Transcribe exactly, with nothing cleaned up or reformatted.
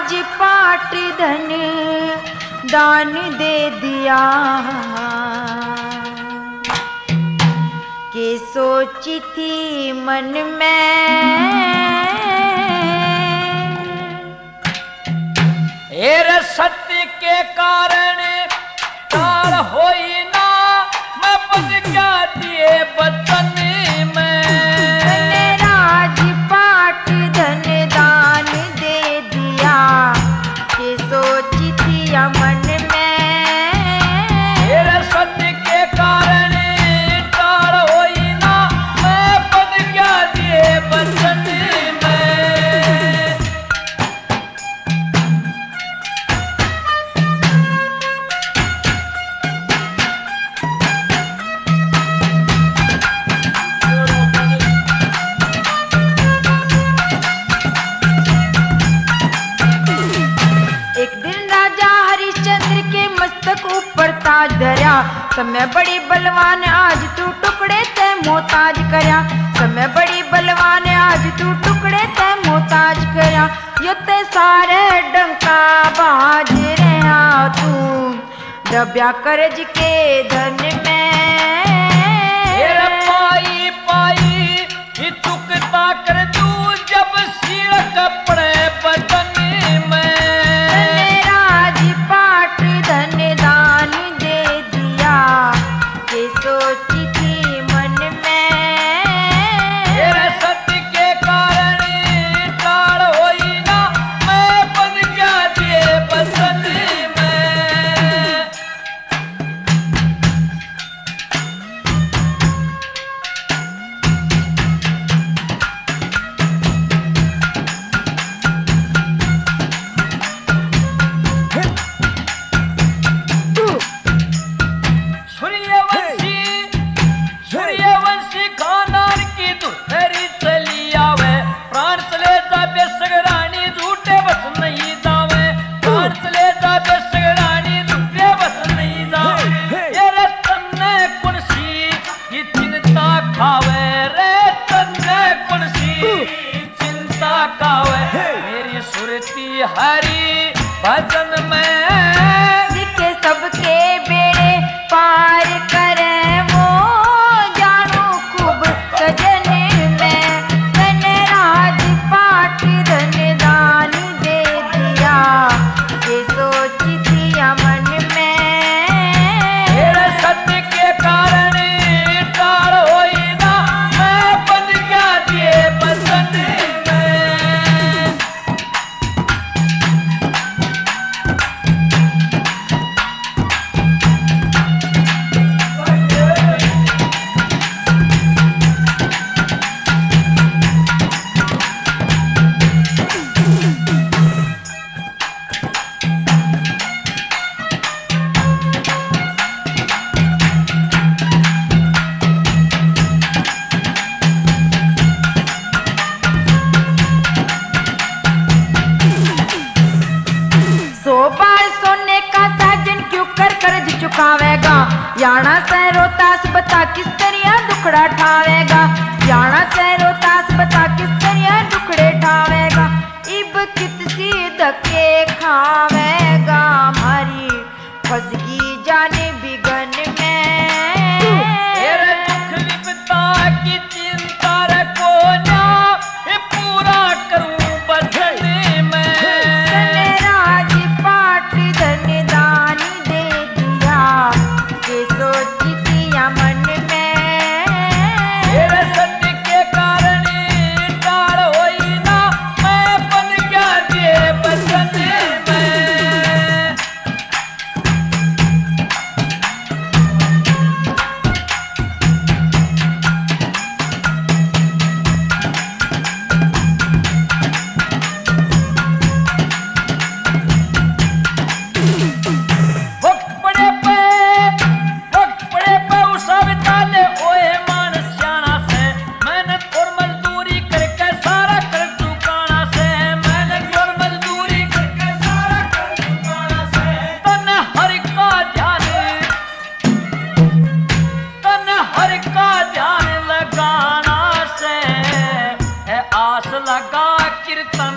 राज पाट धन दान दे दिया, के सोची थी मन में हेरे सत्य के कारण तार होई ना, मैं बन क्या दिए बचन में। राज पाट धन दान दे दिया, के सोची थी मन में हेरे सत्य के कारण तार होई ना, मैं बन क्या दिए बचन में। ऊपर ताज धरया, समय बड़ी बलवान आज तू टुकड़े ते मोहताज करया। समय बड़ी बलवान आज तू टुकड़े ते मोहताज करया। यो ते सारे डंका बाज रहा तू दब्या करज के धन में। हेरे पाई पाई ही चुकता कर तू जब सीढ़ कपड़े बदन में। राज पाट धन दान दे दिया, के सोची थी मन में हेरे सत्य के कारण ताड़ होई ना, मैं बन क्या दिए बचन में। सूर्यवंशी सूर्यवंशी खानदान की दुर्धरी चली आवे, प्राण चले जाबे सगरानी झूठे वचन नहीं जावे। प्राण चले जाबे सगरानी झूठे वचन नहीं जावे। ये रे तन्ने कुणसी ये चिंता खावे, रे तन्ने कुणसी चिंता खावे। मेरी सुरती हरी भजन में दिखे सबके बेड़े पार करे वो जानो खूब सजन में। धन राज पाट धन दान दे दिया, के सोची थी मन में हेरे सत्य के कारण ताड़ होई ना, मैं बन क्या दिए बचन में। सो बार सोने का साजन क्यों कर कर्ज चुकावेगा। याना से रोतास बता किस तरह दुखड़ा ठावेगा। याना से रोतास बता किस तरह दुखड़े ठावेगा। इब कितसी धक्के खावेगा, हमारी फसगी जाने बिगन में। हेरे दुख विपदा की चिंता रखो ना, ये पूरा करूं बचन में। राज पाट धन दान दे दिया, के सोची थी मन में हेरे सत्य के कारण ताड़ होई ना, मैं बन क्या दिए बचन में। वक्त पड़े पे वक्त पड़े पे उसा बिता ले ओए मान सियाना से। मेहनत और मजदूरी करके सारा कर चुकाना से। मेहनत और मजदूरी करके सारा कर चुकाना से। तन हर का ध्यान तन हर का ध्यान लगाना से है आस लगा कीर्तन